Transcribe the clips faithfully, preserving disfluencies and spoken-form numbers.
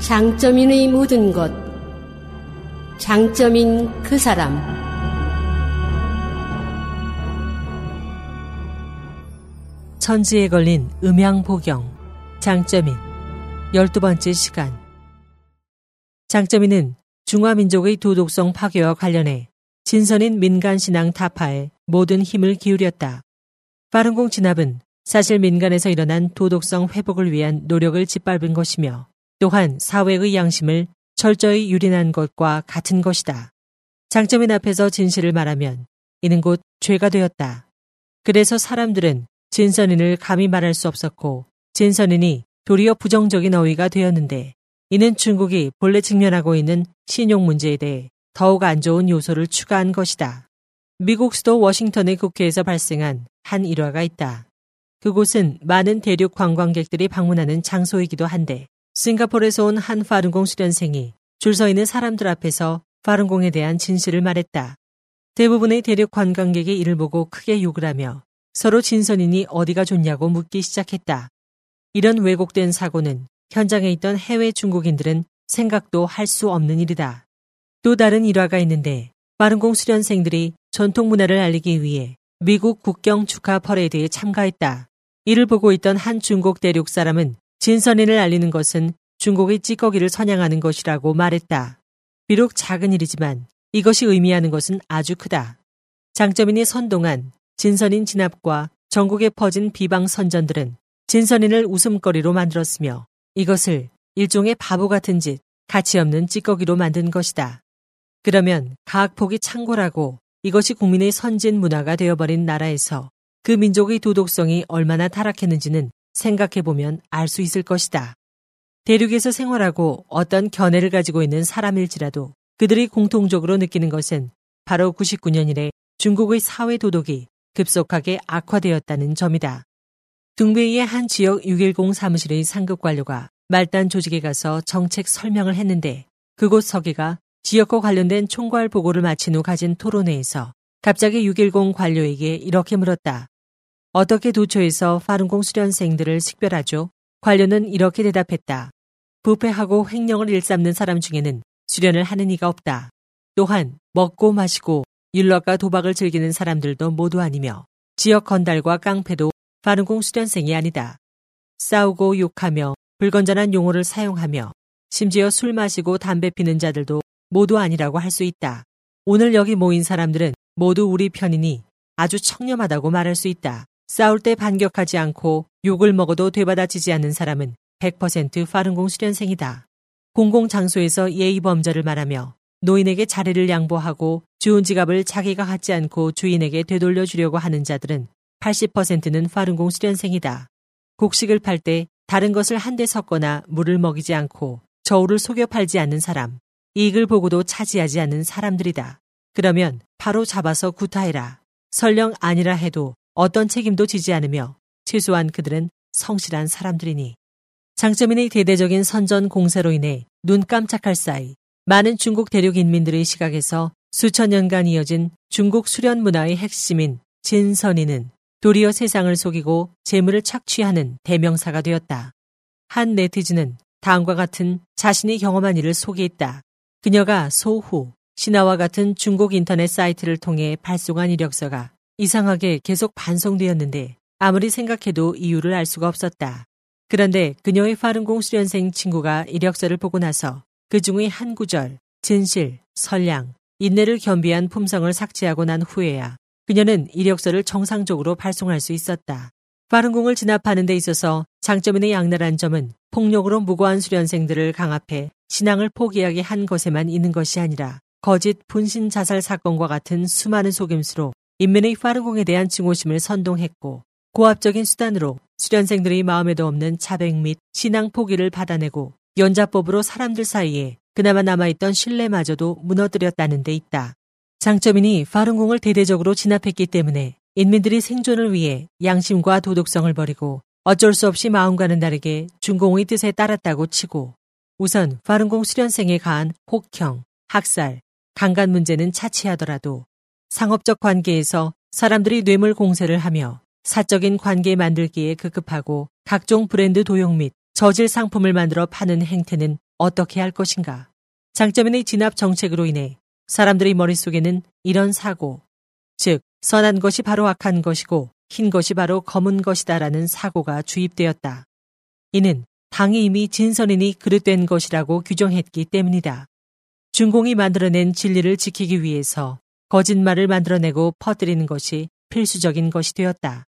장점인의 모든 것. 장점인 그 사람. 천지에 걸린 음양보경. 장점인. 열두 번째 시간. 장점인은 중화민족의 도덕성 파괴와 관련해 진선인 민간신앙 타파에 모든 힘을 기울였다. 파룬공 진압은 사실 민간에서 일어난 도덕성 회복을 위한 노력을 짓밟은 것이며 또한 사회의 양심을 철저히 유린한 것과 같은 것이다. 장점인 앞에서 진실을 말하면 이는 곧 죄가 되었다. 그래서 사람들은 진선인을 감히 말할 수 없었고 진선인이 도리어 부정적인 어휘가 되었는데 이는 중국이 본래 직면하고 있는 신용 문제에 대해 더욱 안 좋은 요소를 추가한 것이다. 미국 수도 워싱턴의 국회에서 발생한 한 일화가 있다. 그곳은 많은 대륙 관광객들이 방문하는 장소이기도 한데 싱가포르에서 온 한 파룬공 수련생이 줄 서 있는 사람들 앞에서 파룬공에 대한 진실을 말했다. 대부분의 대륙 관광객이 이를 보고 크게 욕을 하며 서로 진선인이 어디가 좋냐고 묻기 시작했다. 이런 왜곡된 사고는 현장에 있던 해외 중국인들은 생각도 할 수 없는 일이다. 또 다른 일화가 있는데 파룬공 수련생들이 전통 문화를 알리기 위해 미국 국경 축하 퍼레이드에 참가했다. 이를 보고 있던 한 중국 대륙 사람은 진선인을 알리는 것은 중국의 찌꺼기를 선양하는 것이라고 말했다. 비록 작은 일이지만 이것이 의미하는 것은 아주 크다. 장점인이 선동한 진선인 진압과 전국에 퍼진 비방 선전들은 진선인을 웃음거리로 만들었으며 이것을 일종의 바보 같은 짓, 가치 없는 찌꺼기로 만든 것이다. 그러면 가학폭이 창궐하고 이것이 국민의 선진 문화가 되어버린 나라에서 그 민족의 도덕성이 얼마나 타락했는지는 생각해보면 알 수 있을 것이다. 대륙에서 생활하고 어떤 견해를 가지고 있는 사람일지라도 그들이 공통적으로 느끼는 것은 바로 구십구 년 이래 중국의 사회 도덕이 급속하게 악화되었다는 점이다. 둥베이의 한 지역 육일공 사무실의 상급 관료가 말단 조직에 가서 정책 설명을 했는데 그곳 서기가 지역과 관련된 총괄 보고를 마친 후 가진 토론회에서 갑자기 육일공 관료에게 이렇게 물었다. 어떻게 도처에서 파룬공 수련생들을 식별하죠? 관료는 이렇게 대답했다. 부패하고 횡령을 일삼는 사람 중에는 수련을 하는 이가 없다. 또한 먹고 마시고 율락과 도박을 즐기는 사람들도 모두 아니며 지역 건달과 깡패도 파룬공 수련생이 아니다. 싸우고 욕하며 불건전한 용어를 사용하며 심지어 술 마시고 담배 피는 자들도 모두 아니라고 할 수 있다. 오늘 여기 모인 사람들은 모두 우리 편이니 아주 청렴하다고 말할 수 있다. 싸울 때 반격하지 않고 욕을 먹어도 되받아치지 않는 사람은 백 퍼센트 파룬공 수련생이다. 공공장소에서 예의범절을 말하며 노인에게 자리를 양보하고 주운 지갑을 자기가 갖지 않고 주인에게 되돌려주려고 하는 자들은 팔십 퍼센트는 파룬공 수련생이다. 곡식을 팔 때 다른 것을 한데 섞거나 물을 먹이지 않고 저울을 속여 팔지 않는 사람, 이익을 보고도 차지하지 않는 사람들이다. 그러면 바로 잡아서 구타해라. 설령 아니라 해도 어떤 책임도 지지 않으며 최소한 그들은 성실한 사람들이니. 장점인의 대대적인 선전 공세로 인해 눈 깜짝할 사이 많은 중국 대륙 인민들의 시각에서 수천 년간 이어진 중국 수련 문화의 핵심인 진선인은 도리어 세상을 속이고 재물을 착취하는 대명사가 되었다. 한 네티즌은 다음과 같은 자신이 경험한 일을 소개했다. 그녀가 소후, 신화와 같은 중국 인터넷 사이트를 통해 발송한 이력서가 이상하게 계속 반송되었는데 아무리 생각해도 이유를 알 수가 없었다. 그런데 그녀의 파룬공 수련생 친구가 이력서를 보고 나서 그 중의 한 구절, 진실, 선량, 인내를 겸비한 품성을 삭제하고 난 후에야 그녀는 이력서를 정상적으로 발송할 수 있었다. 파룬공을 진압하는 데 있어서 장점인의 악랄한 점은 폭력으로 무고한 수련생들을 강압해 신앙을 포기하게 한 것에만 있는 것이 아니라 거짓 분신 자살 사건과 같은 수많은 속임수로 인민의 파룬공에 대한 증오심을 선동했고 고압적인 수단으로 수련생들의 마음에도 없는 자백 및 신앙 포기를 받아내고 연자법으로 사람들 사이에 그나마 남아있던 신뢰마저도 무너뜨렸다는 데 있다. 장점인이 파룬공을 대대적으로 진압했기 때문에 인민들이 생존을 위해 양심과 도덕성을 버리고 어쩔 수 없이 마음과는 다르게 중공의 뜻에 따랐다고 치고 우선 파룬공 수련생에 가한 혹형, 학살, 강간 문제는 차치하더라도 상업적 관계에서 사람들이 뇌물 공세를 하며 사적인 관계 만들기에 급급하고 각종 브랜드 도용 및 저질 상품을 만들어 파는 행태는 어떻게 할 것인가? 장점인의 진압 정책으로 인해 사람들의 머릿속에는 이런 사고, 즉 선한 것이 바로 악한 것이고 흰 것이 바로 검은 것이다라는 사고가 주입되었다. 이는 당이 이미 진선인이 그릇된 것이라고 규정했기 때문이다. 중공이 만들어낸 진리를 지키기 위해서 거짓말을 만들어내고 퍼뜨리는 것이 필수적인 것이 되었다.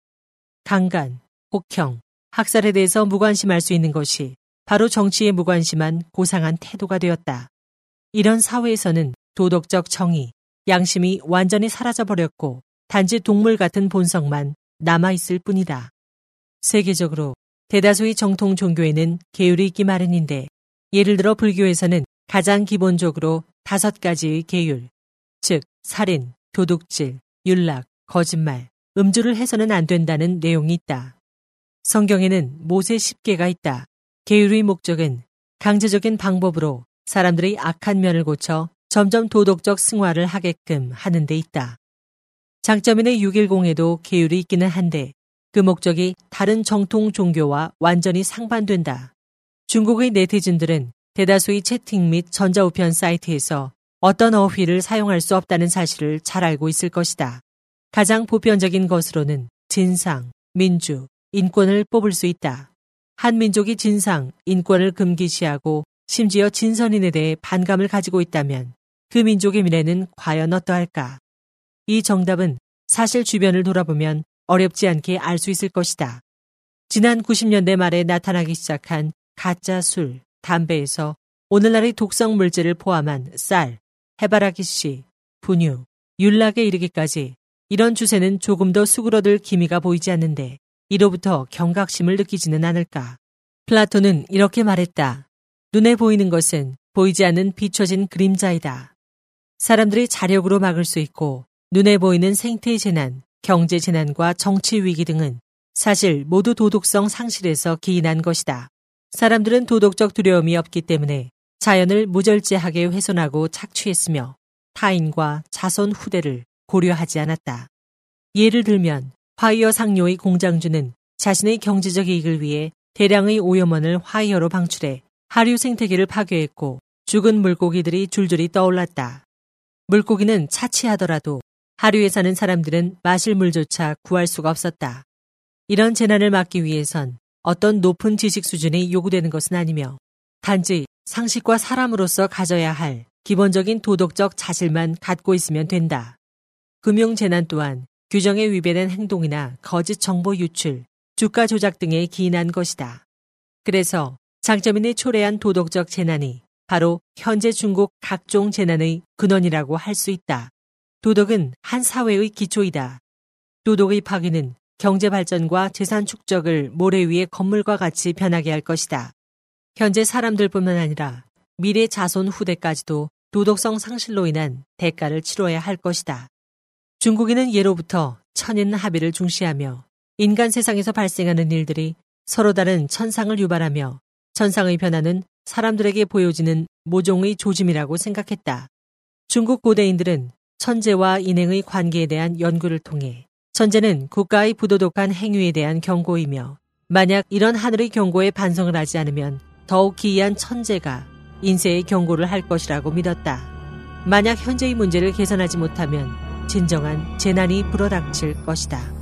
강간, 혹형, 학살에 대해서 무관심할 수 있는 것이 바로 정치에 무관심한 고상한 태도가 되었다. 이런 사회에서는 도덕적 정의, 양심이 완전히 사라져버렸고 단지 동물 같은 본성만 남아있을 뿐이다. 세계적으로 대다수의 정통 종교에는 계율이 있기 마련인데 예를 들어 불교에서는 가장 기본적으로 다섯 가지의 계율, 즉 살인, 도둑질, 윤락, 거짓말, 음주를 해서는 안 된다는 내용이 있다. 성경에는 모세 십 계가 있다. 계율의 목적은 강제적인 방법으로 사람들의 악한 면을 고쳐 점점 도덕적 승화를 하게끔 하는 데 있다. 장점인의 육백십에도 계율이 있기는 한데 그 목적이 다른 정통 종교와 완전히 상반된다. 중국의 네티즌들은 대다수의 채팅 및 전자우편 사이트에서 어떤 어휘를 사용할 수 없다는 사실을 잘 알고 있을 것이다. 가장 보편적인 것으로는 진상, 민주, 인권을 뽑을 수 있다. 한 민족이 진상, 인권을 금기시하고 심지어 진선인에 대해 반감을 가지고 있다면 그 민족의 미래는 과연 어떠할까? 이 정답은 사실 주변을 돌아보면 어렵지 않게 알 수 있을 것이다. 지난 구십 년대 말에 나타나기 시작한 가짜 술, 담배에서 오늘날의 독성 물질을 포함한 쌀, 해바라기 씨, 분유, 윤락에 이르기까지 이런 추세는 조금 더 수그러들 기미가 보이지 않는데 이로부터 경각심을 느끼지는 않을까. 플라톤은 이렇게 말했다. 눈에 보이는 것은 보이지 않는 비춰진 그림자이다. 사람들이 자력으로 막을 수 있고 눈에 보이는 생태 재난, 경제 재난과 정치 위기 등은 사실 모두 도덕성 상실에서 기인한 것이다. 사람들은 도덕적 두려움이 없기 때문에 자연을 무절제하게 훼손하고 착취했으며 타인과 자손 후대를 고려하지 않았다. 예를 들면 화이어 상료의 공장주는 자신의 경제적 이익을 위해 대량의 오염원을 화이어로 방출해 하류 생태계를 파괴했고 죽은 물고기들이 줄줄이 떠올랐다. 물고기는 차치하더라도 하류에 사는 사람들은 마실 물조차 구할 수가 없었다. 이런 재난을 막기 위해선 어떤 높은 지식 수준이 요구되는 것은 아니며 단지 상식과 사람으로서 가져야 할 기본적인 도덕적 자질만 갖고 있으면 된다. 금융재난 또한 규정에 위배된 행동이나 거짓 정보 유출, 주가 조작 등에 기인한 것이다. 그래서 장점인의 초래한 도덕적 재난이 바로 현재 중국 각종 재난의 근원이라고 할 수 있다. 도덕은 한 사회의 기초이다. 도덕의 파괴는 경제 발전과 재산 축적을 모래 위의 건물과 같이 변하게 할 것이다. 현재 사람들뿐만 아니라 미래 자손 후대까지도 도덕성 상실로 인한 대가를 치러야 할 것이다. 중국인은 예로부터 천인합의를 중시하며 인간 세상에서 발생하는 일들이 서로 다른 천상을 유발하며 천상의 변화는 사람들에게 보여지는 모종의 조짐이라고 생각했다. 중국 고대인들은 천재와 인행의 관계에 대한 연구를 통해 천재는 국가의 부도덕한 행위에 대한 경고이며 만약 이런 하늘의 경고에 반성을 하지 않으면 더욱 기이한 천재가 인세의 경고를 할 것이라고 믿었다. 만약 현재의 문제를 개선하지 못하면 진정한 재난이 불어닥칠 것이다.